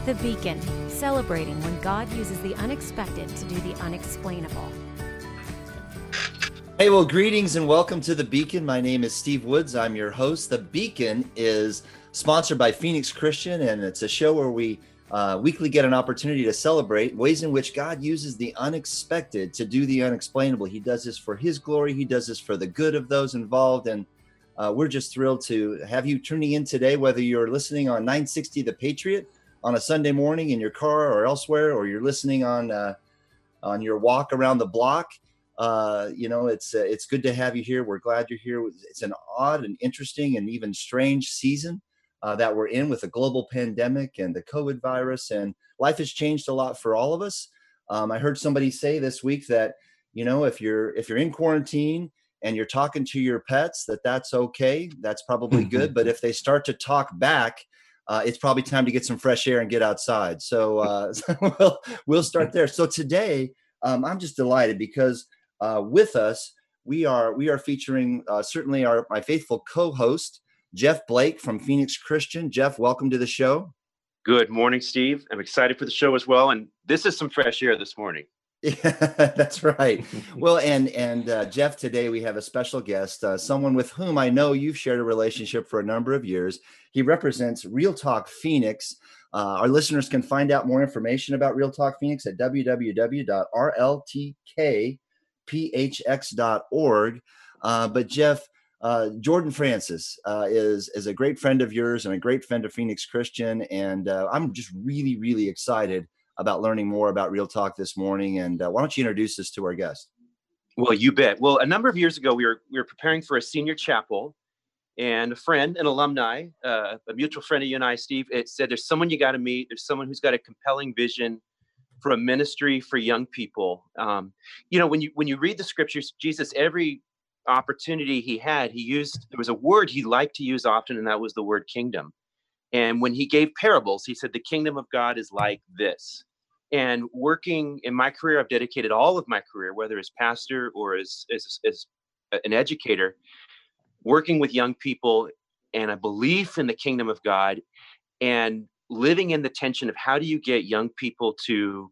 The Beacon, celebrating when God uses the unexpected to do the unexplainable. Hey, well, greetings and welcome to The Beacon. My name is Steve Woods. I'm your host. The Beacon is sponsored by Phoenix Christian, and it's a show where we weekly get an opportunity to celebrate ways in which God uses the unexpected to do the unexplainable. He does this for His glory. He does this for the good of those involved. And we're just thrilled to have you tuning in today, whether you're listening on 960 The Patriot on a Sunday morning in your car or elsewhere, or you're listening on your walk around the block. It's good to have you here. We're glad you're here. It's an odd and interesting and even strange season that we're in with the global pandemic and the COVID virus, and life has changed a lot for all of us. I heard somebody say this week that, if you're in quarantine and you're talking to your pets, that's okay. That's probably good. But if they start to talk back, it's probably time to get some fresh air and get outside. So we'll start there. So today, I'm just delighted because with us, we are featuring certainly my faithful co-host, Jeff Blake from Phoenix Christian. Jeff, welcome to the show. Good morning, Steve. I'm excited for the show as well. And this is some fresh air this morning. Yeah, that's right. Well, and Jeff, today we have a special guest, someone with whom I know you've shared a relationship for a number of years. He represents Real Talk Phoenix. Our listeners can find out more information about Real Talk Phoenix at www.rltkphx.org. But Jeff, Jordan Francis is a great friend of yours and a great friend of Phoenix Christian. And I'm just really, really excited about learning more about Real Talk this morning. And why don't you introduce us to our guest? Well, you bet. Well, a number of years ago, we were preparing for a senior chapel, and a friend, an alumni, a mutual friend of you and I, Steve, it said, there's someone you got to meet. There's someone who's got a compelling vision for a ministry for young people. When you read the scriptures, Jesus, every opportunity he had, there was a word he liked to use often, and that was the word kingdom. And when he gave parables, he said, the kingdom of God is like this. And working in my career, I've dedicated all of my career, whether as pastor or as an educator, working with young people and a belief in the kingdom of God and living in the tension of how do you get young people to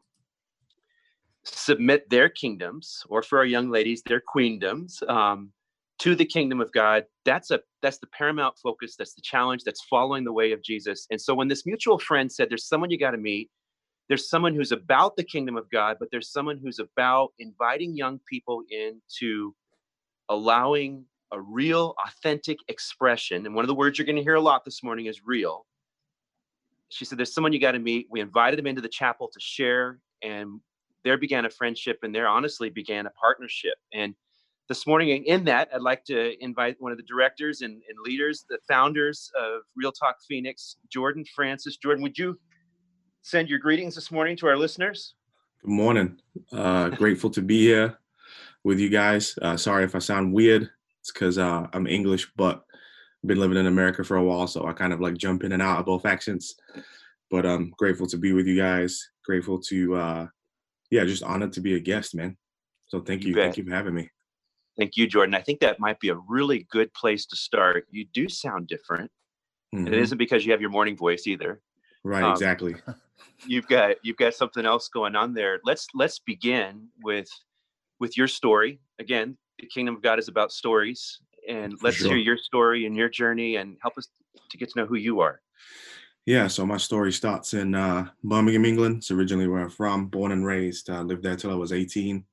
submit their kingdoms, or for our young ladies, their queendoms, to the kingdom of God. That's the paramount focus. That's the challenge. That's following the way of Jesus. And so when this mutual friend said, there's someone you got to meet, there's someone who's about the kingdom of God, but there's someone who's about inviting young people into allowing a real, authentic expression. And one of the words you're going to hear a lot this morning is real. She said, there's someone you got to meet. We invited them into the chapel to share, and there began a friendship, and there honestly began a partnership. And this morning in that, I'd like to invite one of the directors and leaders, the founders of Real Talk Phoenix, Jordan Francis. Jordan, would you send your greetings this morning to our listeners? Good morning. Grateful to be here with you guys. Sorry if I sound weird. It's because I'm English, but I've been living in America for a while, so I kind of like jump in and out of both accents. But I'm grateful to be with you guys. Grateful to, just honored to be a guest, man. So thank you. Thank you for having me. Thank you, Jordan. I think that might be a really good place to start. You do sound different. Mm-hmm. And it isn't because you have your morning voice either. Right, exactly. You've got something else going on there. Let's begin with your story. Again, the kingdom of God is about stories. And let's hear your story and your journey and help us to get to know who you are. Yeah, so my story starts in Birmingham, England. It's originally where I'm from, born and raised. I lived there till I was 18.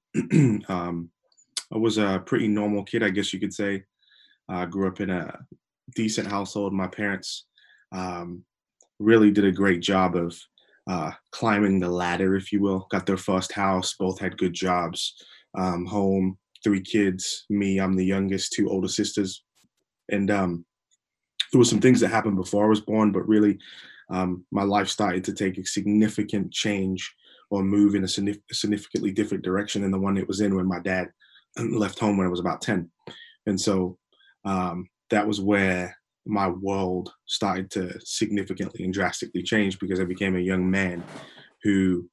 I was a pretty normal kid, I guess you could say. I grew up in a decent household. My parents really did a great job of climbing the ladder, if you will. Got their first house, both had good jobs, home, 3 kids, me, I'm the youngest, 2 older sisters. And there were some things that happened before I was born, but really my life started to take a significant change or move in a significantly different direction than the one it was in when my dad left home when I was about 10. And so that was where my world started to significantly and drastically change, because I became a young man who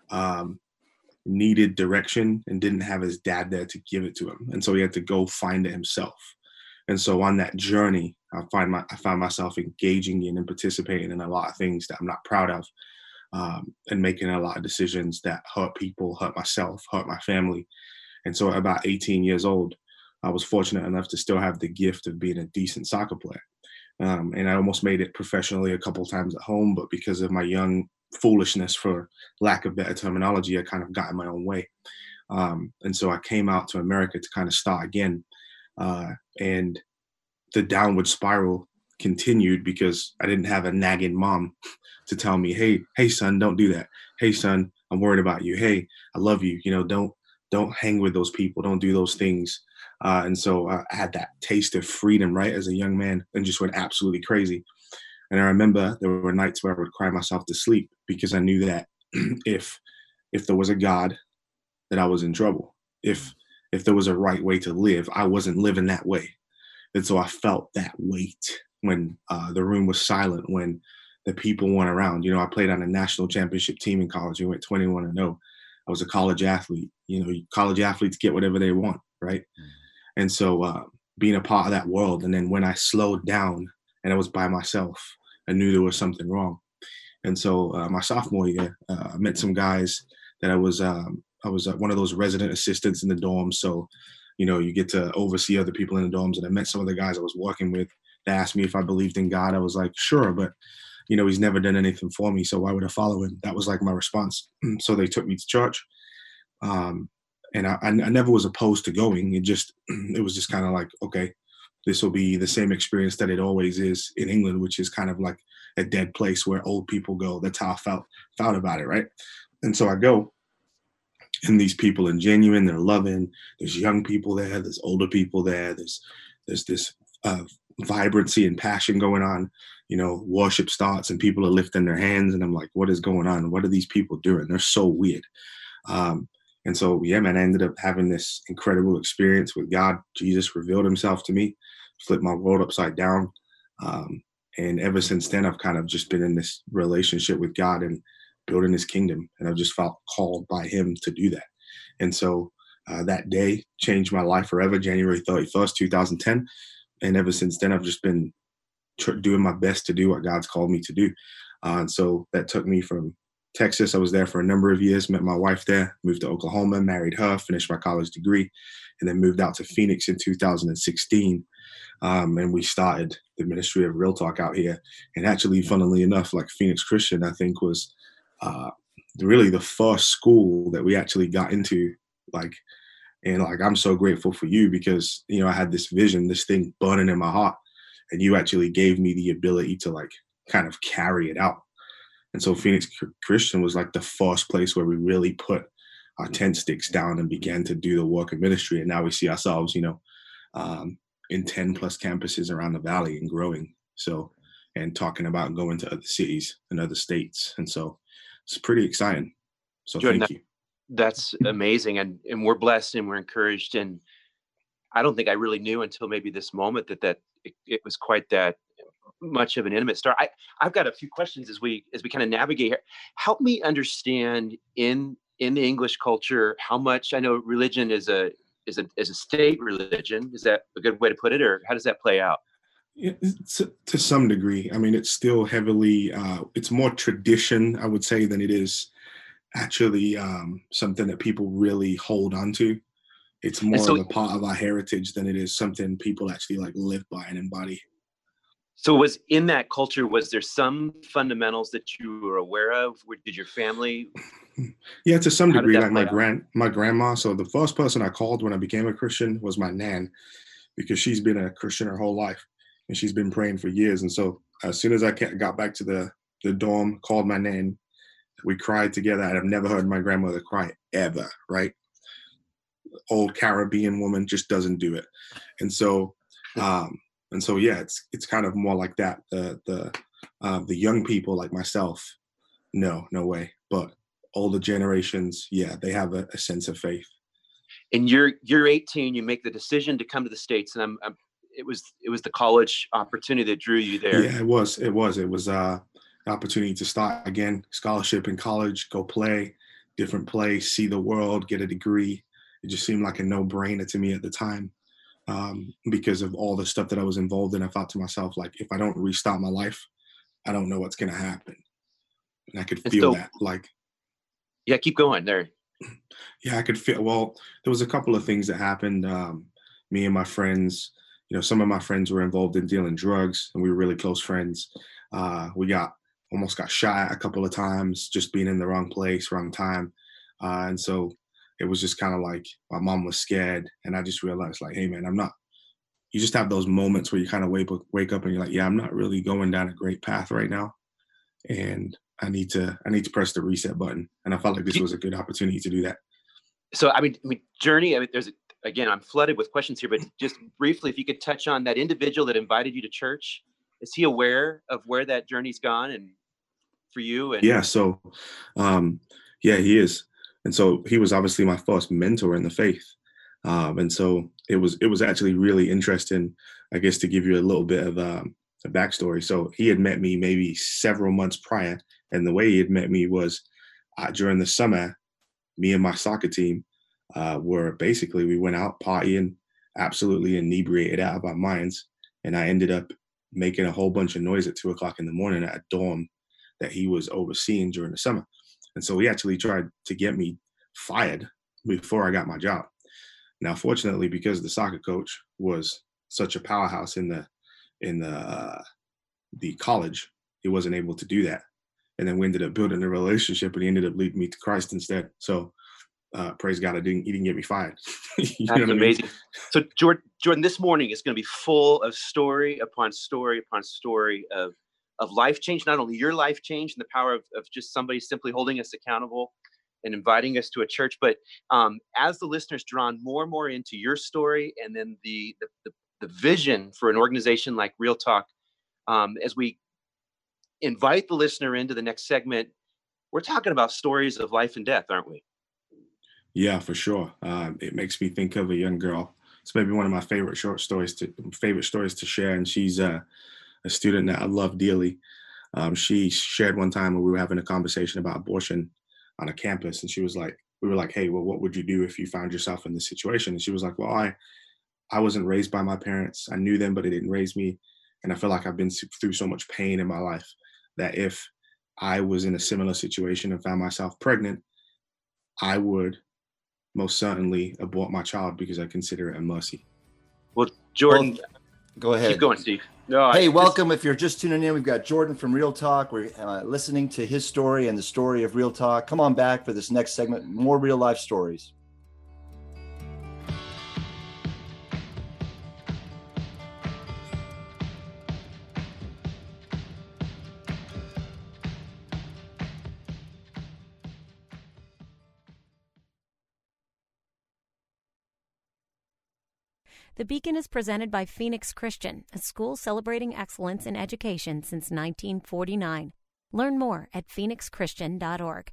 needed direction and didn't have his dad there to give it to him. And so he had to go find it himself. And so on that journey, I found myself engaging in and participating in a lot of things that I'm not proud of. and making a lot of decisions that hurt people, hurt myself, hurt my family. And so at about 18 years old, I was fortunate enough to still have the gift of being a decent soccer player. And I almost made it professionally a couple of times at home, but because of my young foolishness, for lack of better terminology, I kind of got in my own way. And so I came out to America to kind of start again. And the downward spiral continued because I didn't have a nagging mom to tell me, hey, son, don't do that. Hey, son, I'm worried about you. Hey, I love you. Don't hang with those people. Don't do those things. And so I had that taste of freedom, right, as a young man, and just went absolutely crazy. And I remember there were nights where I would cry myself to sleep because I knew that if there was a God, that I was in trouble. If there was a right way to live, I wasn't living that way. And so I felt that weight when the room was silent, when the people weren't around. I played on a national championship team in college. We went 21-0. I was a college athlete. College athletes get whatever they want, right? And so being a part of that world, and then when I slowed down and I was by myself, I knew there was something wrong. And so my sophomore year, I met some guys that I was one of those resident assistants in the dorms. So, you get to oversee other people in the dorms. And I met some of the guys I was working with. They asked me if I believed in God. I was like, sure, but he's never done anything for me, so why would I follow him? That was like my response. So they took me to church. And I never was opposed to going. It was just kind of like, okay, this will be the same experience that it always is in England, which is kind of like a dead place where old people go. That's how I felt about it, right? And so I go, and these people are genuine, they're loving. There's young people there, there's older people there. There's this vibrancy and passion going on. Worship starts and people are lifting their hands, and I'm like, what is going on? What are these people doing? They're so weird. And so, yeah, man, I ended up having this incredible experience with God. Jesus revealed himself to me, flipped my world upside down. And ever since then, I've kind of just been in this relationship with God and building his kingdom. And I've just felt called by him to do that. And so that day changed my life forever, January 31st, 2010. And ever since then, I've just been doing my best to do what God's called me to do. And so that took me from Texas. I was there for a number of years, met my wife there, moved to Oklahoma, married her, finished my college degree, and then moved out to Phoenix in 2016. And we started the ministry of Real Talk out here. And actually, funnily enough, like Phoenix Christian, I think was really the first school that we actually got into. And I'm so grateful for you because, I had this vision, this thing burning in my heart, and you actually gave me the ability to kind of carry it out. And so Phoenix Christian was like the first place where we really put our tent sticks down and began to do the work of ministry. And now we see ourselves, in 10 plus campuses around the valley and growing. So, and talking about going to other cities and other states. And so it's pretty exciting. So Jordan, thank you. That's amazing. And we're blessed and we're encouraged. And I don't think I really knew until maybe this moment that it was quite that much of an intimate start. I've got a few questions as we kind of navigate here. Help me understand in the English culture how much, I know religion is a state religion. Is that a good way to put it, or how does that play out? Yeah, to some degree. I mean, it's still heavily, it's more tradition, I would say, than it is actually something that people really hold on to. It's more of a part of our heritage than it is something people actually live by and embody. So was in that culture, was there some fundamentals that you were aware of? Did your family? Yeah, to some degree, like my grandma. So the first person I called when I became a Christian was my nan, because she's been a Christian her whole life and she's been praying for years. And so as soon as I got back to the dorm, called my nan, we cried together. I've never heard my grandmother cry ever, right? Old Caribbean woman just doesn't do it. And so, yeah, it's kind of more like that. The young people like myself, no way. But older generations, yeah, they have a sense of faith. And you're 18. You make the decision to come to the States, and it was the college opportunity that drew you there. Yeah, it was an opportunity to start again, scholarship in college, go play, different place, see the world, get a degree. It just seemed like a no-brainer to me at the time. Because of all the stuff that I was involved in, I thought to myself, if I don't restart my life, I don't know what's going to happen. And I could And feel so, that, like, yeah, keep going there. yeah, I could feel, well, there was a couple of things that happened. Me and my friends, some of my friends were involved in dealing drugs, and we were really close friends. We almost got shot a couple of times, just being in the wrong place, wrong time. And so it was just kind of like my mom was scared. And I just realized, like, hey, man, you just have those moments where you kind of wake up and you're like, yeah, I'm not really going down a great path right now. And I need to press the reset button. And I felt like this was a good opportunity to do that. So, I mean, Journey, again, I'm flooded with questions here, but just briefly, if you could touch on that individual that invited you to church. Is he aware of where that journey's gone and for you? And yeah, so, yeah, he is. And so he was obviously my first mentor in the faith. And so it was actually really interesting, I guess, to give you a little bit of a backstory. So he had met me maybe several months prior. And the way he had met me was during the summer, me and my soccer team we went out partying, absolutely inebriated out of our minds. And I ended up making a whole bunch of noise at 2:00 in the morning at a dorm that he was overseeing during the summer. And so he actually tried to get me fired before I got my job. Now, fortunately, because the soccer coach was such a powerhouse in the college, he wasn't able to do that. And then we ended up building a relationship, and he ended up leading me to Christ instead. So praise God, he didn't get me fired. That's amazing. I mean? So Jordan, this morning is going to be full of story upon story upon story of life change, not only your life change and the power of just somebody simply holding us accountable and inviting us to a church, but as the listeners drawn more and more into your story, and then the vision for an organization like Real Talk, as we invite the listener into the next segment, we're talking about stories of life and death, aren't we? Yeah, for sure. It makes me think of a young girl. It's maybe one of my favorite stories to share, and she's a student that I love dearly. She shared one time when we were having a conversation about abortion on a campus, and we were like, hey, well, what would you do if you found yourself in this situation? And she was like, well, I wasn't raised by my parents. I knew them, but they didn't raise me. And I feel like I've been through so much pain in my life that if I was in a similar situation and found myself pregnant, I would most certainly abort my child because I consider it a mercy. Well, Jordan, go ahead. Keep going, Steve. No, hey, welcome. If you're just tuning in, we've got Jordan from Real Talk. We're listening to his story and the story of Real Talk. Come on back for this next segment, more real life stories. The Beacon is presented by Phoenix Christian, a school celebrating excellence in education since 1949. Learn more at phoenixchristian.org.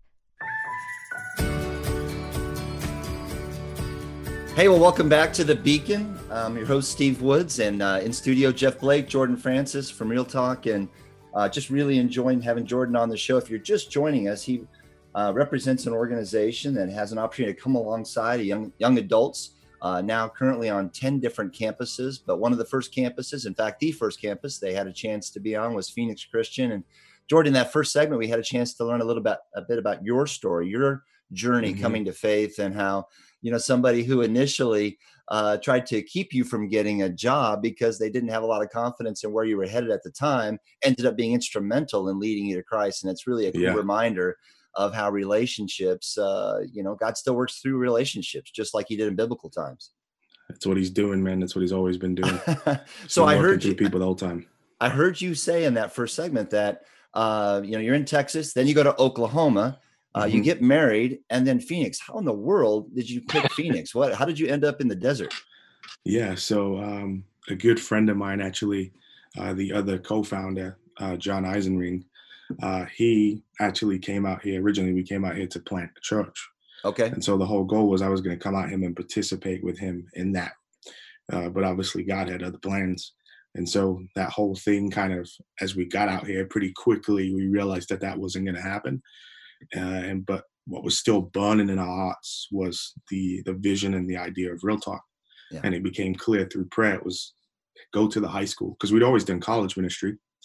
Hey, well, welcome back to The Beacon. I'm your host, Steve Woods, and in studio, Jeff Blake, Jordan Francis from Real Talk, and just really enjoying having Jordan on the show. If you're just joining us, he represents an organization that has an opportunity to come alongside young adults, now currently on 10 different campuses. But one of the first campuses, in fact, the first campus they had a chance to be on was Phoenix Christian. And Jordan, in that first segment, we had a chance to learn a bit about your story, your journey coming to faith, and how, somebody who initially tried to keep you from getting a job because they didn't have a lot of confidence in where you were headed at the time ended up being instrumental in leading you to Christ. And it's really a cool reminder of how relationships, God still works through relationships, just like he did in biblical times. That's what he's doing, man. That's what he's always been doing. So I heard people the whole time. I heard you say in that first segment that, you're in Texas, then you go to Oklahoma, you get married, and then Phoenix. How in the world did you pick Phoenix? How did you end up in the desert? Yeah. So a good friend of mine, actually, the other co-founder, John Eisenring, he actually came out here. Originally, we came out here to plant a church. Okay. And so the whole goal was I was going to come out here and participate with him in that. But obviously God had other plans. And so that whole thing kind of, as we got out here pretty quickly, we realized that wasn't going to happen. But what was still burning in our hearts was the vision and the idea of Real Talk. Yeah. And it became clear through prayer. It was go to the high school, because we'd always done college ministry.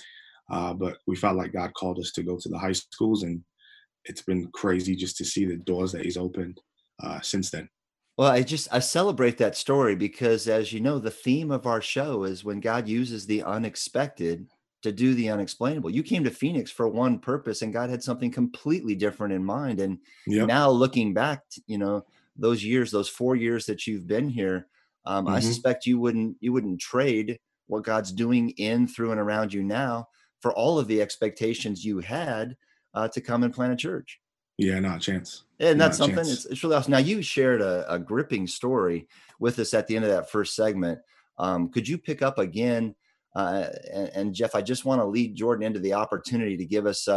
But we felt like God called us to go to the high schools, and it's been crazy just to see the doors that He's opened since then. Well, I celebrate that story because, as you know, the theme of our show is when God uses the unexpected to do the unexplainable. You came to Phoenix for one purpose, and God had something completely different in mind. And Yep. now looking back, those years, those 4 years that you've been here, I Hmm. suspect you wouldn't trade what God's doing in, through, and around you now for all of the expectations you had to come and plant a church. Yeah, not a chance. And Not that's a something, chance. it's really awesome. Now, you shared a gripping story with us at the end of that first segment. Could you pick up again? And Jeff, I just want to lead Jordan into the opportunity to give us,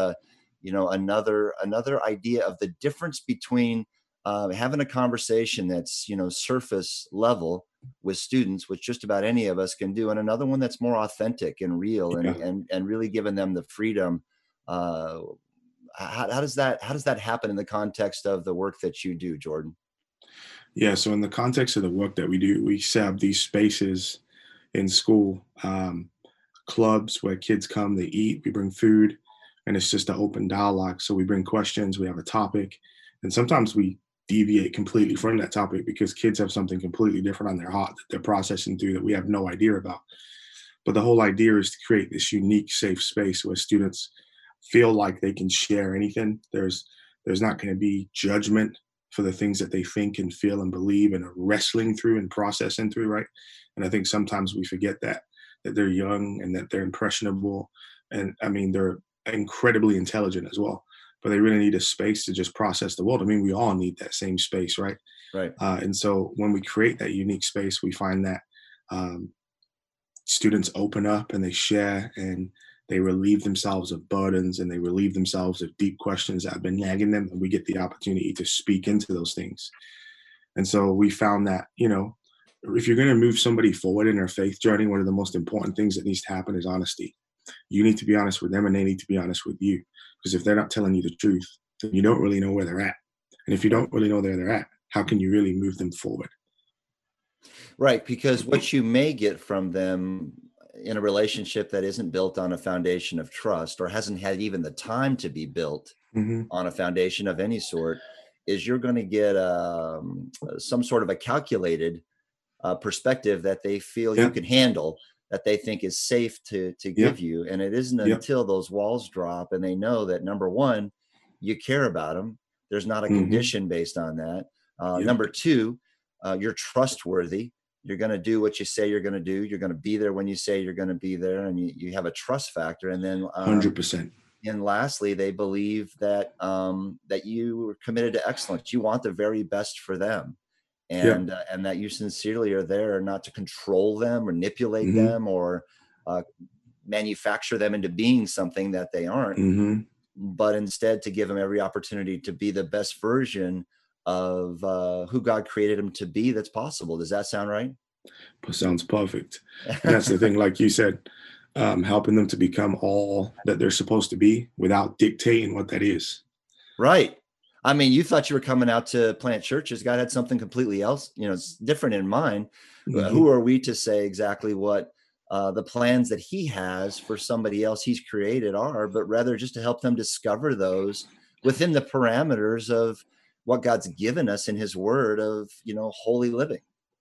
another idea of the difference between having a conversation that's, surface level with students, which just about any of us can do, and another one that's more authentic and real, and Yeah. and really giving them the freedom. Uh, how does that happen in the context of the work that you do, Jordan? Yeah. So in the context of the work that we do, we set up these spaces in school, clubs where kids come, they eat, we bring food, and it's just an open dialogue. So we bring questions, we have a topic, and sometimes we deviate completely from that topic because kids have something completely different on their heart that they're processing through that we have no idea about. But the whole idea is to create this unique, safe space where students feel like they can share anything. There's not going to be judgment for the things that they think and feel and believe and are wrestling through and processing through, right? And I think sometimes we forget that they're young and that they're impressionable, and I mean they're incredibly intelligent as well. But they really need a space to just process the world. I mean, we all need that same space, right? Right. And so when we create that unique space, we find that um, students open up and they share and they relieve themselves of burdens and they relieve themselves of deep questions that have been nagging them, and we get the opportunity to speak into those things. And so we found that, if you're going to move somebody forward in their faith journey, one of the most important things that needs to happen is honesty. You need to be honest with them and they need to be honest with you, because if they're not telling you the truth, then you don't really know where they're at. And if you Right. don't really know where they're at, how can you really move them forward? Right, because what you may get from them in a relationship that isn't built on a foundation of trust, or hasn't had even the time to be built Hmm. on a foundation of any sort, is you're going to get some sort of a calculated perspective that they feel you Yep. can handle, that they think is safe to give Yep. you. And it isn't Yep. until those walls drop and they know that, number one, you care about them. There's not a Hmm. condition based on that. Yep. Number two, you're trustworthy. You're going to do what you say you're going to do. You're going to be there when you say you're going to be there, and you have a trust factor. And then 100%. and lastly, they believe that you are committed to excellence. You want the very best for them, Yep. and that you sincerely are there not to control them, or manipulate Hmm. them, or uh, manufacture them into being something that they aren't, Hmm. but instead to give them every opportunity to be the best version of who God created them to be that's possible. Does that sound right? Sounds perfect. And that's the thing, like you said, helping them to become all that they're supposed to be without dictating what that is. Right. I mean, you thought you were coming out to plant churches. God had something completely else, it's different in mind. Who Hmm. are we to say exactly what the plans that He has for somebody else He's created are, but rather just to help them discover those within the parameters of what God's given us in His Word of, holy living.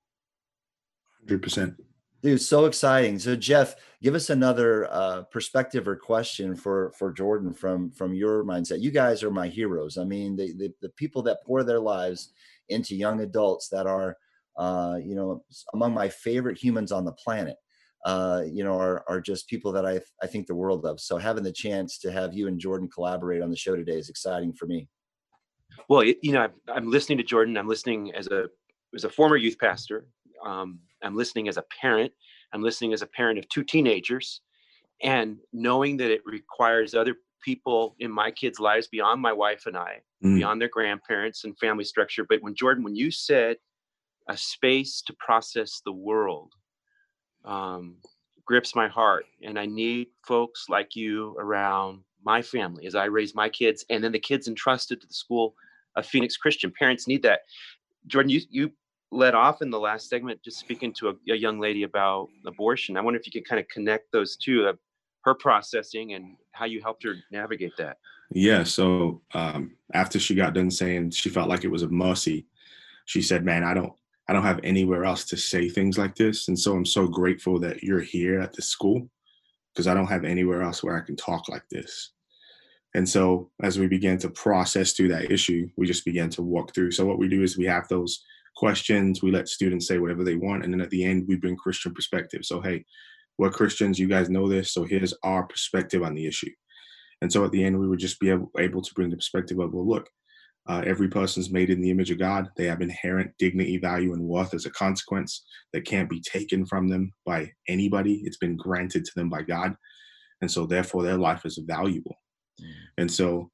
100%. Dude, so exciting. So Jeff, give us another perspective or question for Jordan from your mindset. You guys are my heroes. I mean, the people that pour their lives into young adults that are, among my favorite humans on the planet. Are just people that I think the world of. So having the chance to have you and Jordan collaborate on the show today is exciting for me. Well, I'm listening to Jordan. I'm listening as a former youth pastor. I'm listening as a parent. I'm listening as a parent of two teenagers, and knowing that it requires other people in my kids' lives beyond my wife and I, Mm. beyond their grandparents and family structure. But when you said a space to process the world, um, grips my heart, and I need folks like you around my family as I raise my kids, and then the kids entrusted to the school of Phoenix Christian. Parents need that. Jordan, you led off in the last segment just speaking to a young lady about abortion. I wonder if you could kind of connect those two. her processing and how you helped her navigate that. Yeah. So after she got done saying she felt like it was a mercy, she said, "Man, I don't have anywhere else to say things like this, and so I'm so grateful that you're here at the school because I don't have anywhere else where I can talk like this." And so as we began to process through that issue, we just began to walk through. So what we do is we have those questions, we let students say whatever they want, and then at the end we bring Christian perspective. So hey, we're Christians, you guys know this, so here's our perspective on the issue. And so at the end we would just be able to bring the perspective of, well, look, every person's made in the image of God. They have inherent dignity, value, and worth as a consequence that can't be taken from them by anybody. It's been granted to them by God. And so therefore their life is valuable. And so,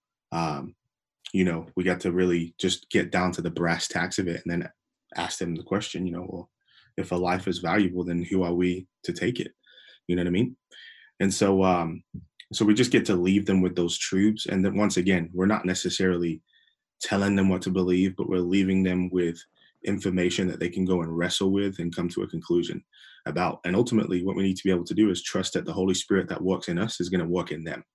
we got to really just get down to the brass tacks of it and then ask them the question, well, if a life is valuable, then who are we to take it? You know what I mean? And so, so we just get to leave them with those truths. And then once again, we're not necessarily telling them what to believe, but we're leaving them with information that they can go and wrestle with and come to a conclusion about. And ultimately, what we need to be able to do is trust that the Holy Spirit that works in us is going to work in them.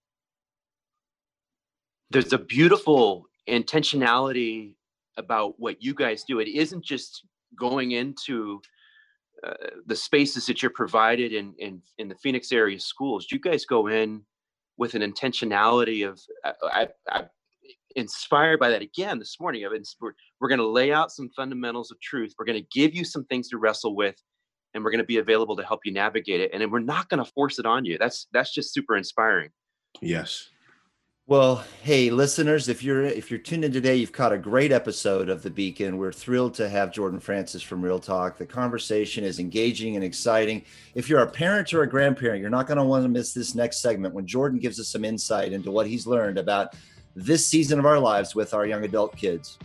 There's a beautiful intentionality about what you guys do. It isn't just going into the spaces that you're provided in the Phoenix area schools. You guys go in with an intentionality of, I'm inspired by that again this morning. We're going to lay out some fundamentals of truth. We're going to give you some things to wrestle with, and we're going to be available to help you navigate it. And then we're not going to force it on you. That's just super inspiring. Yes. Well, hey, listeners, if you're tuned in today, you've caught a great episode of The Beacon. We're thrilled to have Jordan Francis from Real Talk. The conversation is engaging and exciting. If you're a parent or a grandparent, you're not going to want to miss this next segment when Jordan gives us some insight into what he's learned about this season of our lives with our young adult kids.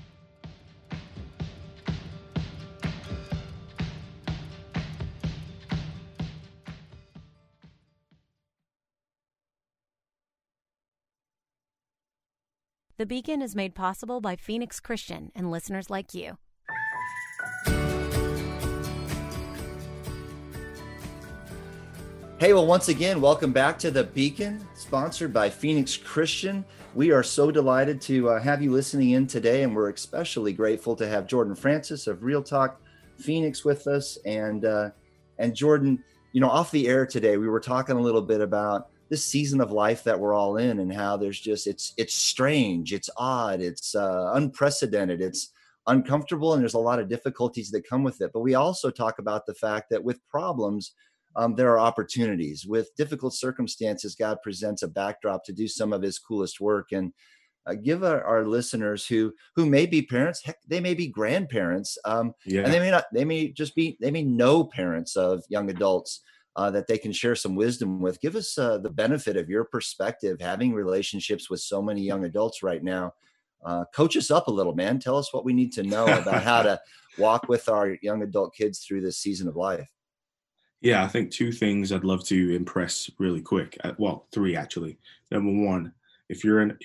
The Beacon is made possible by Phoenix Christian and listeners like you. Hey, well, once again, welcome back to The Beacon, sponsored by Phoenix Christian. We are so delighted to have you listening in today, and we're especially grateful to have Jordan Francis of Real Talk Phoenix with us. And Jordan, off the air today, we were talking a little bit about this season of life that we're all in and how there's just, it's strange, it's odd, it's unprecedented, it's uncomfortable, and there's a lot of difficulties that come with it. But we also talk about the fact that with problems, there are opportunities. With difficult circumstances, God presents a backdrop to do some of his coolest work. And give our listeners who may be parents, heck, they may be grandparents, and they may know parents of young adults that they can share some wisdom with. Give us the benefit of your perspective, having relationships with so many young adults right now. Coach us up a little, man. Tell us what we need to know about how to walk with our young adult kids through this season of life. Yeah, I think two things I'd love to impress really quick. Well, three actually. Number one, if you're an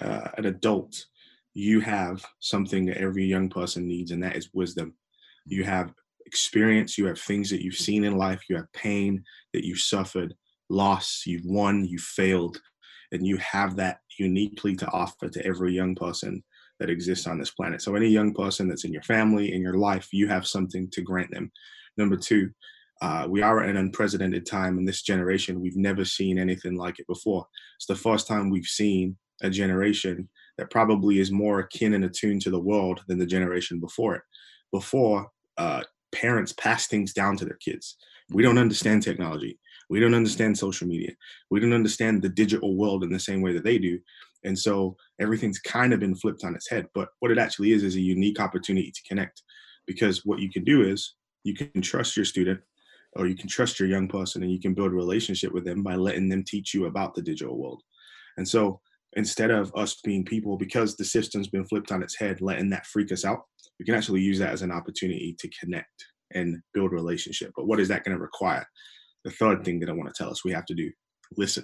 adult, you have something that every young person needs, and that is wisdom. You have experience, you have things that you've seen in life, you have pain that you've suffered, loss, you've won, you've failed, and you have that uniquely to offer to every young person that exists on this planet. So any young person that's in your family, in your life, you have something to grant them. Number two, we are at an unprecedented time in this generation. We've never seen anything like it before. It's the first time we've seen a generation that probably is more akin and attuned to the world than the generation before it. Before, parents pass things down to their kids. We don't understand technology. We don't understand social media. We don't understand the digital world in the same way that they do. And so everything's kind of been flipped on its head. But what it actually is a unique opportunity to connect, because what you can do is you can trust your student, or you can trust your young person, and you can build a relationship with them by letting them teach you about the digital world. And so instead of us being people, because the system's been flipped on its head, letting that freak us out, we can actually use that as an opportunity to connect and build a relationship. But what is that going to require? The third thing that I want to tell us we have to do, listen.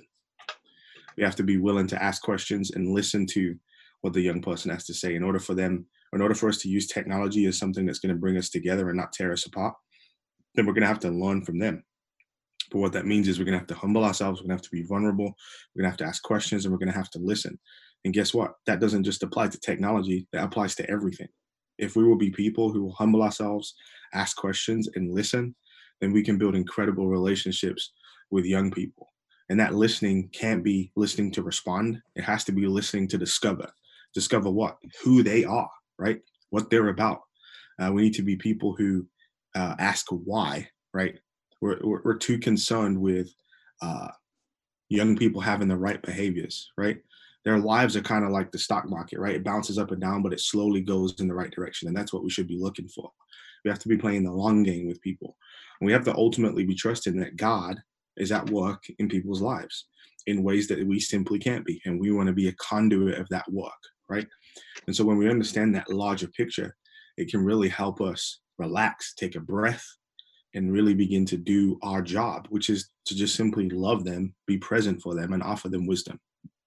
We have to be willing to ask questions and listen to what the young person has to say in order for us to use technology as something that's going to bring us together and not tear us apart. Then we're going to have to learn from them. But what that means is we're going to have to humble ourselves. We're going to have to be vulnerable. We're going to have to ask questions, and we're going to have to listen. And guess what? That doesn't just apply to technology. That applies to everything. If we will be people who will humble ourselves, ask questions, and listen, then we can build incredible relationships with young people. And that listening can't be listening to respond. It has to be listening to discover. Discover what? Who they are, right? What they're about. We need to be people who ask why, right? We're too concerned with young people having the right behaviors, right? Their lives are kind of like the stock market, right? It bounces up and down, but it slowly goes in the right direction. And that's what we should be looking for. We have to be playing the long game with people. And we have to ultimately be trusting that God is at work in people's lives in ways that we simply can't be. And we want to be a conduit of that work, right? And so when we understand that larger picture, it can really help us relax, take a breath, and really begin to do our job, which is to just simply love them, be present for them, and offer them wisdom.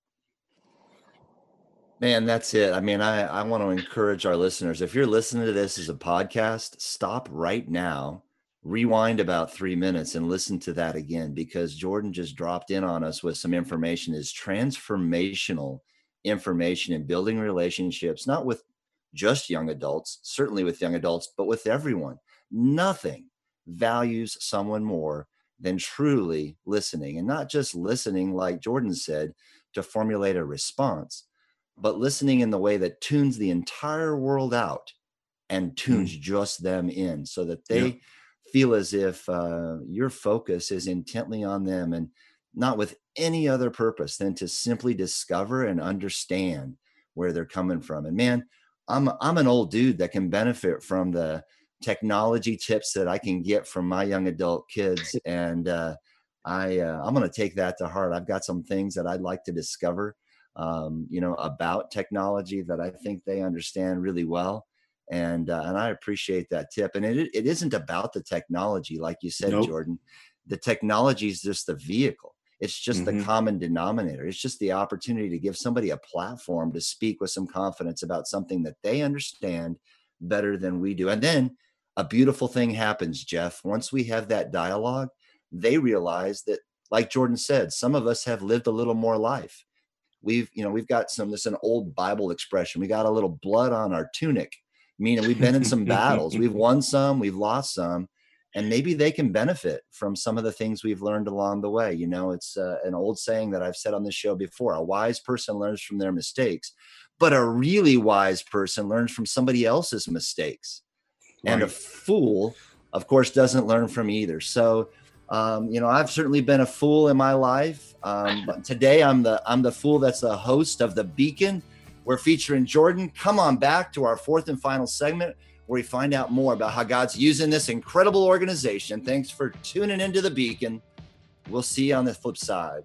Man, that's it. I mean, I want to encourage our listeners. If you're listening to this as a podcast, stop right now, rewind about 3 minutes and listen to that again, because Jordan just dropped in on us with some information, is transformational information in building relationships, not with just young adults, certainly with young adults, but with everyone. Nothing values someone more than truly listening, and not just listening, like Jordan said, to formulate a response, but listening in the way that tunes the entire world out and tunes just them in, so that they feel as if your focus is intently on them and not with any other purpose than to simply discover and understand where they're coming from. And man, I'm an old dude that can benefit from the technology tips that I can get from my young adult kids. And I'm going to take that to heart. I've got some things that I'd like to discover, about technology that I think they understand really well. And I appreciate that tip. And it isn't about the technology, like you said, Nope. Jordan. The technology is just the vehicle. It's just the common denominator. It's just the opportunity to give somebody a platform to speak with some confidence about something that they understand better than we do. And then a beautiful thing happens, Jeff. Once we have that dialogue, they realize that, like Jordan said, some of us have lived a little more life. We've got this an old Bible expression. We got a little blood on our tunic, meaning we've been in some battles. We've won some, we've lost some, and maybe they can benefit from some of the things we've learned along the way. It's an old saying that I've said on this show before: a wise person learns from their mistakes, but a really wise person learns from somebody else's mistakes. Right. And a fool, of course, doesn't learn from either. So, I've certainly been a fool in my life. But today I'm the fool that's the host of The Beacon. We're featuring Jordan. Come on back to our fourth and final segment, where we find out more about how God's using this incredible organization. Thanks for tuning into The Beacon. We'll see you on the flip side.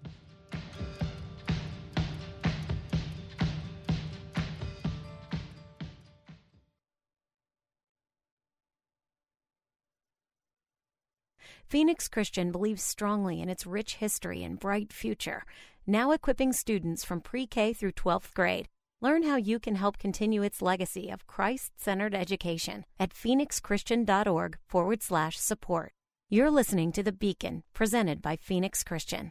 Phoenix Christian believes strongly in its rich history and bright future, now equipping students from pre-K through 12th grade. Learn how you can help continue its legacy of Christ-centered education at phoenixchristian.org/support. You're listening to The Beacon, presented by Phoenix Christian.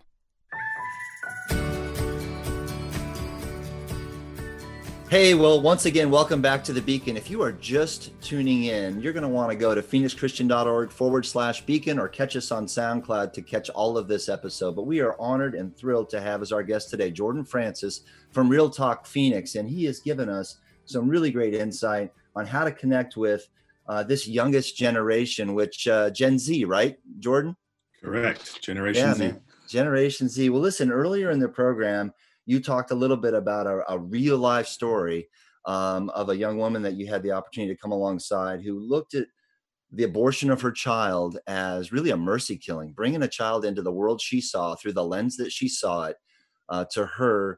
Hey, well, once again, welcome back to The Beacon. If you are just tuning in, you're going to want to go to phoenixchristian.org/beacon or catch us on SoundCloud to catch all of this episode. But we are honored and thrilled to have as our guest today Jordan Francis from Real Talk Phoenix. And he has given us some really great insight on how to connect with this youngest generation, which Gen Z, right, Jordan? Correct. Generation Z. Man. Generation Z. Well, listen, earlier in the program, you talked a little bit about a real life story of a young woman that you had the opportunity to come alongside, who looked at the abortion of her child as really a mercy killing, bringing a child into the world she saw through the lens that she saw it. To her,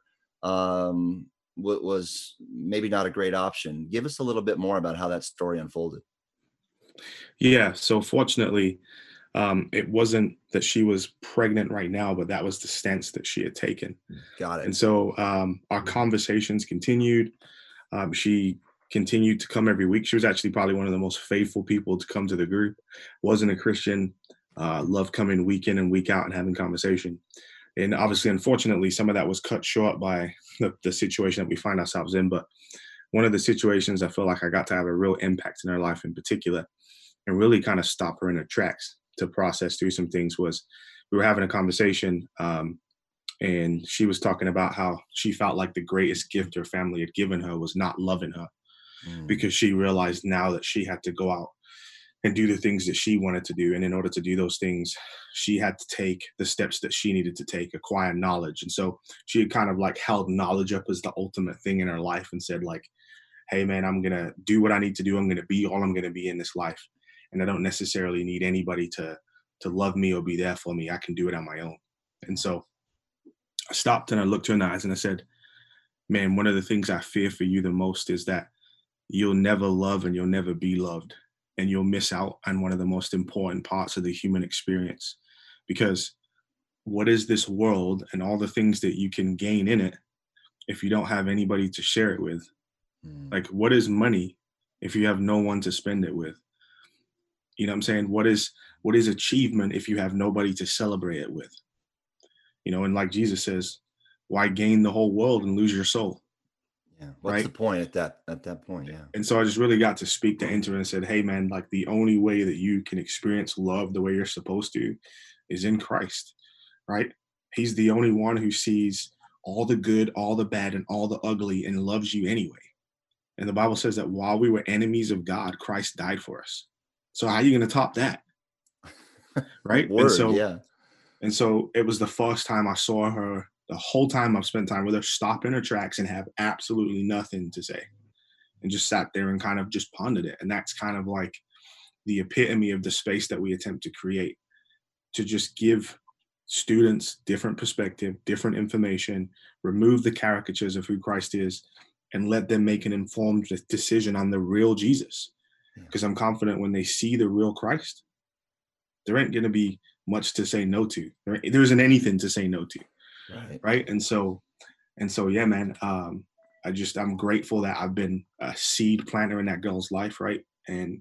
was maybe not a great option. Give us a little bit more about how that story unfolded. Yeah. So fortunately, it wasn't that she was pregnant right now, but that was the stance that she had taken. Got it. And so our conversations continued. She continued to come every week. She was actually probably one of the most faithful people to come to the group. Wasn't a Christian, Love coming week in and week out and having conversation. And obviously, unfortunately, some of that was cut short by the situation that we find ourselves in. But one of the situations I feel like I got to have a real impact in her life in particular and really kind of stop her in her tracks to process through some things was we were having a conversation, and she was talking about how she felt like the greatest gift her family had given her was not loving her, because she realized now that she had to go out and do the things that she wanted to do. And in order to do those things, she had to take the steps that she needed to take, acquire knowledge. And so she had kind of like held knowledge up as the ultimate thing in her life and said like, hey man, I'm going to do what I need to do. I'm going to be all I'm going to be in this life. And I don't necessarily need anybody to love me or be there for me. I can do it on my own. And so I stopped and I looked her in the eyes and I said, man, one of the things I fear for you the most is that you'll never love and you'll never be loved. And you'll miss out on one of the most important parts of the human experience. Because what is this world and all the things that you can gain in it if you don't have anybody to share it with? Like, what is money if you have no one to spend it with? You know what I'm saying? What is achievement if you have nobody to celebrate it with? You know, and like Jesus says, why gain the whole world and lose your soul? Yeah. What's the point at that point? Yeah. And so I just really got to speak to her and said, hey man, like the only way that you can experience love the way you're supposed to is in Christ, right? He's the only one who sees all the good, all the bad, and all the ugly and loves you anyway. And the Bible says that while we were enemies of God, Christ died for us. So how are you going to top that? Right? Word, And so it was the first time I saw her, the whole time I've spent time with her, stop in her tracks and have absolutely nothing to say. And just sat there and kind of just pondered it. And that's kind of like the epitome of the space that we attempt to create, to just give students different perspective, different information, remove the caricatures of who Christ is, and let them make an informed decision on the real Jesus. Because I'm confident when they see the real Christ, there ain't going to be much to say no to. There isn't anything to say no to. Right. And so, yeah, man, I'm grateful that I've been a seed planter in that girl's life. Right. And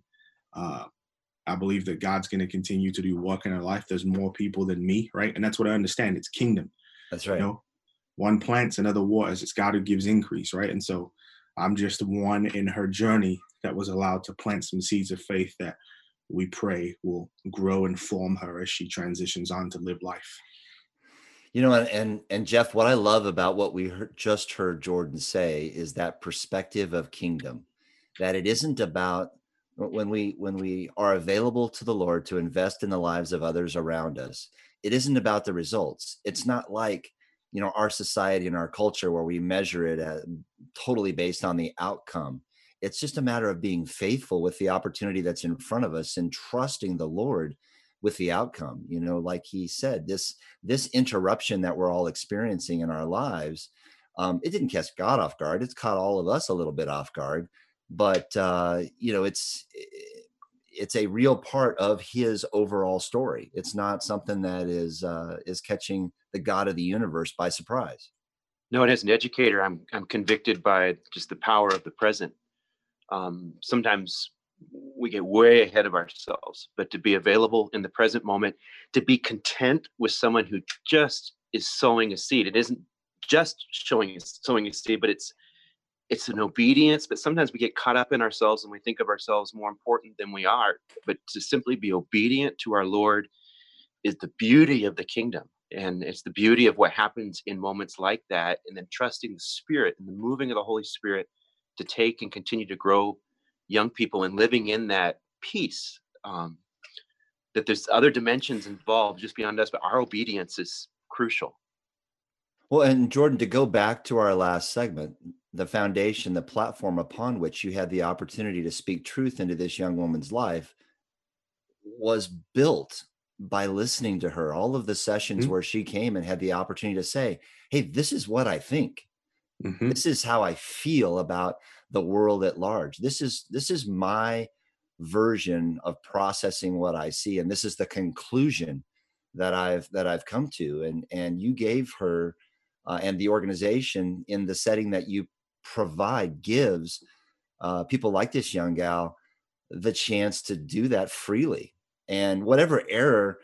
I believe that God's going to continue to do work in her life. There's more people than me. Right. And that's what I understand. It's kingdom. That's right. You know, one plants, another waters. It's God who gives increase. Right. And so I'm just one in her journey that was allowed to plant some seeds of faith that we pray will grow and form her as she transitions on to live life. You know, and Jeff, what I love about what we just heard Jordan say is that perspective of kingdom, that it isn't about when we are available to the Lord to invest in the lives of others around us. It isn't about the results. It's not like, you know, our society and our culture where we measure it totally based on the outcome. It's just a matter of being faithful with the opportunity that's in front of us and trusting the Lord with the outcome. You know, like he said, this interruption that we're all experiencing in our lives, it didn't catch God off guard. It's caught all of us a little bit off guard, but you know, it's a real part of his overall story. It's not something that is catching the God of the universe by surprise. No, and as an educator, I'm convicted by just the power of the present. Sometimes we get way ahead of ourselves, but to be available in the present moment, to be content with someone who just is sowing a seed. It isn't just sowing a seed, but it's an obedience. But sometimes we get caught up in ourselves and we think of ourselves more important than we are. But to simply be obedient to our Lord is the beauty of the kingdom. And it's the beauty of what happens in moments like that. And then trusting the Spirit and the moving of the Holy Spirit to take and continue to grow young people and living in that peace, that there's other dimensions involved just beyond us, but our obedience is crucial. Well, and Jordan, to go back to our last segment, the foundation, the platform upon which you had the opportunity to speak truth into this young woman's life was built by listening to her. All of the sessions where she came and had the opportunity to say, hey, this is what I think. This is how I feel about the world at large. This is my version of processing what I see. And this is the conclusion that I've come to. And you gave her and the organization in the setting that you provide gives people like this young gal the chance to do that freely. And whatever error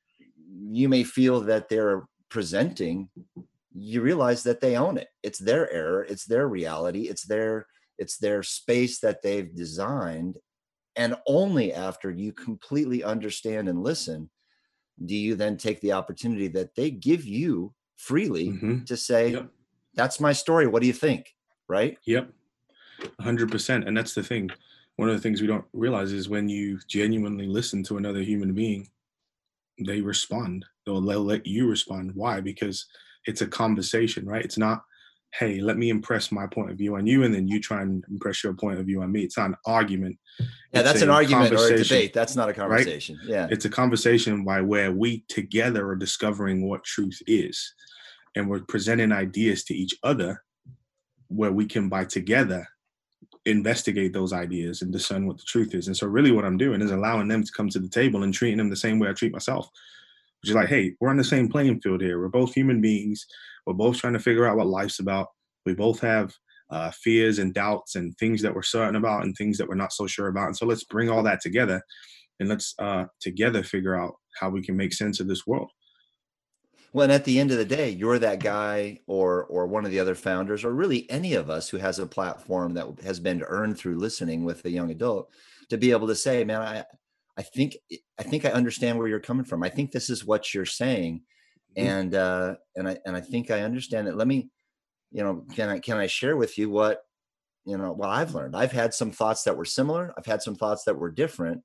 you may feel that they're presenting, you realize that they own it. It's their error. It's their reality. It's their space that they've designed. And only after you completely understand and listen, do you then take the opportunity that they give you freely to say, Yep. That's my story. What do you think? Right? Yep. 100%. And that's the thing. One of the things we don't realize is when you genuinely listen to another human being, they respond. They'll let you respond. Why? Because it's a conversation, right? It's not, hey, let me impress my point of view on you, and then you try and impress your point of view on me. It's not an argument. Yeah, It's that's an argument or a conversation, debate. That's not a conversation. right? Yeah. It's a conversation by where we together are discovering what truth is. And we're presenting ideas to each other where we can, by together, investigate those ideas and discern what the truth is. And so really what I'm doing is allowing them to come to the table and treating them the same way I treat myself, which is like, hey, we're on the same playing field here. We're both human beings. We're both trying to figure out what life's about. We both have fears and doubts and things that we're certain about and things that we're not so sure about. And so let's bring all that together and let's together figure out how we can make sense of this world. Well, and at the end of the day, you're that guy or one of the other founders, or really any of us who has a platform that has been earned through listening with a young adult, to be able to say, man, I think I understand where you're coming from. I think this is what you're saying. And I think I understand it. Let me, can I share with you what I've learned? I've had some thoughts that were similar. I've had some thoughts that were different,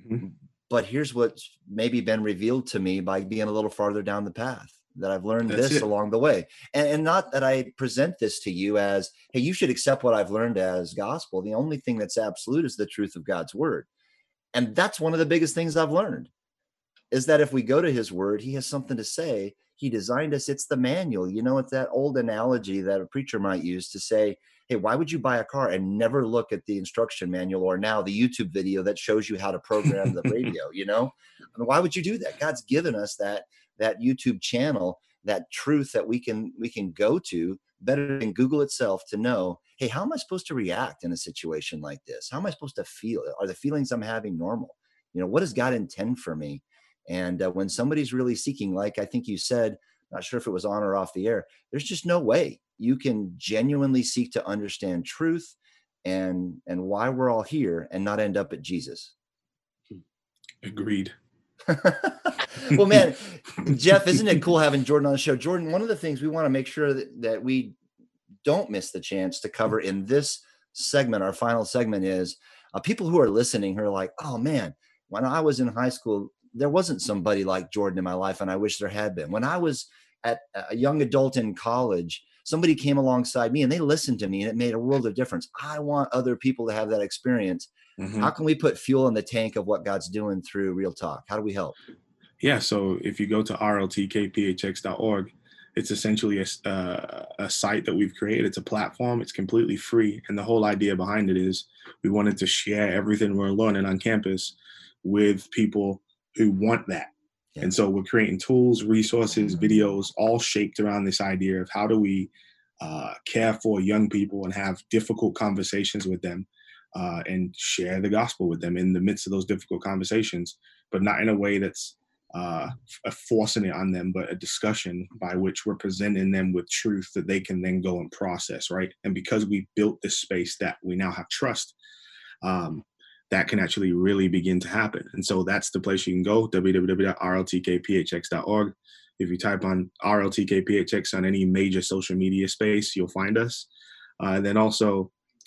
but here's what's maybe been revealed to me by being a little farther down the path, that I've learned along the way. And not that I present this to you as, hey, you should accept what I've learned as gospel. The only thing that's absolute is the truth of God's word. And that's one of the biggest things I've learned, is that if we go to his word, he has something to say. He designed us. It's the manual. It's that old analogy that a preacher might use to say, hey, why would you buy a car and never look at the instruction manual, or now the YouTube video that shows you how to program the radio? Why would you do that? God's given us that YouTube channel, that truth that we can go to better than Google itself, to know, hey, how am I supposed to react in a situation like this? How am I supposed to feel? Are the feelings I'm having normal? What does God intend for me? And when somebody's really seeking, like I think you said, not sure if it was on or off the air, there's just no way you can genuinely seek to understand truth and why we're all here and not end up at Jesus. Agreed. Well, man, Jeff, isn't it cool having Jordan on the show? Jordan, one of the things we want to make sure that we don't miss the chance to cover in this segment, our final segment, is people who are listening who are like, oh man, when I was in high school, there wasn't somebody like Jordan in my life, and I wish there had been. When I was at a young adult in college, somebody came alongside me and they listened to me, and it made a world of difference. I want other people to have that experience. How can we put fuel in the tank of what God's doing through Real Talk? How do we help? Yeah, so if you go to rltkphx.org, it's essentially a site that we've created. It's a platform. It's completely free. And the whole idea behind it is we wanted to share everything we're learning on campus with people who want that. Yeah. And so we're creating tools, resources, videos, all shaped around this idea of how do we care for young people and have difficult conversations with them and share the gospel with them in the midst of those difficult conversations, but not in a way that's forcing it on them, but a discussion by which we're presenting them with truth that they can then go and process, right? And because we built this space that we now have trust, that can actually really begin to happen. And so that's the place you can go, www.rltkphx.org. If you type on RLTKPHX on any major social media space, you'll find us. And then also,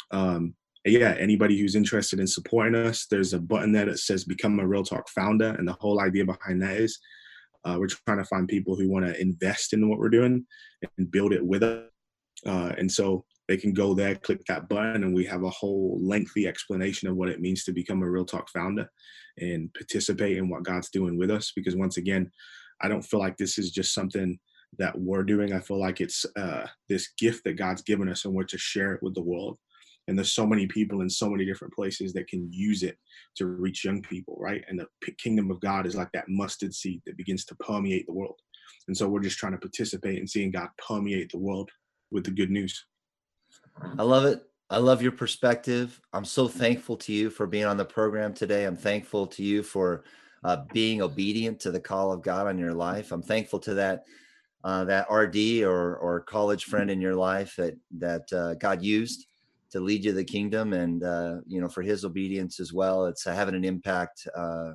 anybody who's interested in supporting us, there's a button there that says Become a Real Talk Founder. And the whole idea behind that is we're trying to find people who want to invest in what we're doing and build it with us. And so they can go there, click that button, and we have a whole lengthy explanation of what it means to become a Real Talk Founder and participate in what God's doing with us. Because once again, I don't feel like this is just something that we're doing. I feel like it's this gift that God's given us, and we're to share it with the world. And there's so many people in so many different places that can use it to reach young people, right? And the kingdom of God is like that mustard seed that begins to permeate the world. And so we're just trying to participate in seeing God permeate the world with the good news. I love it. I love your perspective. I'm so thankful to you for being on the program today. I'm thankful to you for being obedient to the call of God on your life. I'm thankful to that RD or college friend in your life that God used to lead you to the kingdom, and for his obedience as well. It's having an impact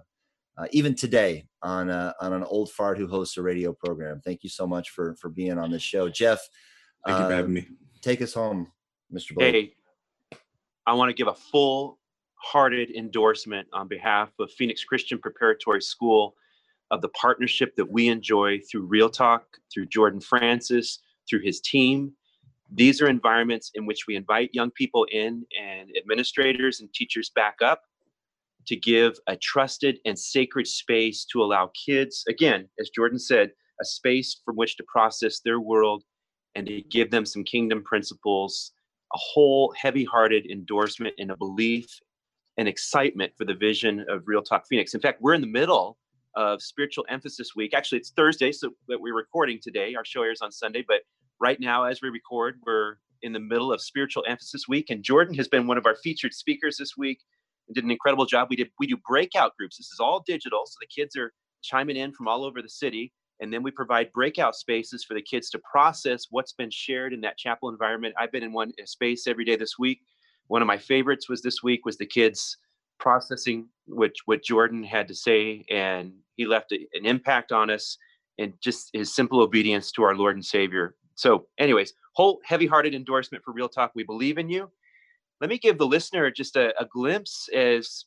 even today on an old fart who hosts a radio program. Thank you so much for being on this show, Jeff. Thank you for having me. Take us home, Mr. Blake. Hey, I want to give a full-hearted endorsement on behalf of Phoenix Christian Preparatory School of the partnership that we enjoy through Real Talk, through Jordan Francis, through his team. These are environments in which we invite young people in and administrators and teachers back up to give a trusted and sacred space to allow kids, again, as Jordan said, a space from which to process their world and to give them some kingdom principles, a whole heavy-hearted endorsement and a belief and excitement for the vision of Real Talk Phoenix. In fact, we're in the middle of Spiritual Emphasis Week. Actually, it's Thursday, so that we're recording today. Our show airs on Sunday, but right now, as we record, we're in the middle of Spiritual Emphasis Week, and Jordan has been one of our featured speakers this week and did an incredible job. We do breakout groups. This is all digital, so the kids are chiming in from all over the city. And then we provide breakout spaces for the kids to process what's been shared in that chapel environment. I've been in one space every day this week. One of my favorites was this week was the kids processing what Jordan had to say. And he left an impact on us and just his simple obedience to our Lord and Savior. So anyways, whole heavy-hearted endorsement for Real Talk. We believe in you. Let me give the listener just a glimpse as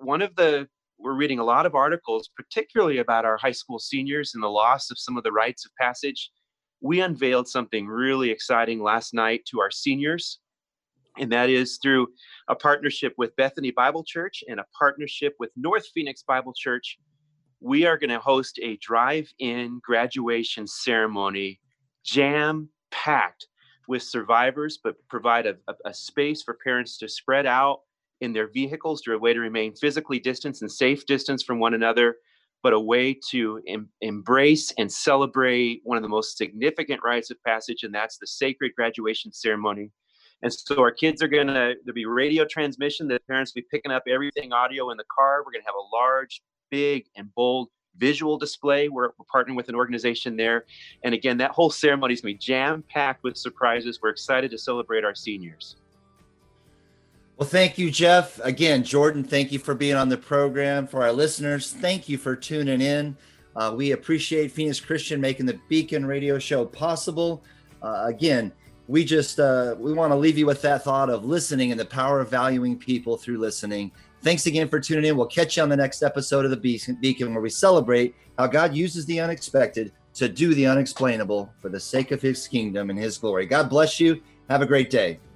we're reading a lot of articles, particularly about our high school seniors and the loss of some of the rites of passage. We unveiled something really exciting last night to our seniors, and that is through a partnership with Bethany Bible Church and a partnership with North Phoenix Bible Church. We are going to host a drive-in graduation ceremony, jam-packed with survivors, but provide a space for parents to spread out in their vehicles to a way to remain physically distanced and safe distance from one another, but a way to embrace and celebrate one of the most significant rites of passage, and that's the sacred graduation ceremony. And so our kids are there'll be radio transmission. The parents will be picking up everything audio in the car. We're going to have a large, big, and bold visual display. We're partnering with an organization there. And again, that whole ceremony is going to be jam-packed with surprises. We're excited to celebrate our seniors. Well, thank you, Jeff. Again, Jordan, thank you for being on the program. For our listeners, thank you for tuning in. We appreciate Phoenix Christian making the Beacon radio show possible. Again, we want to leave you with that thought of listening and the power of valuing people through listening. Thanks again for tuning in. We'll catch you on the next episode of the Beacon, where we celebrate how God uses the unexpected to do the unexplainable for the sake of his kingdom and his glory. God bless you. Have a great day.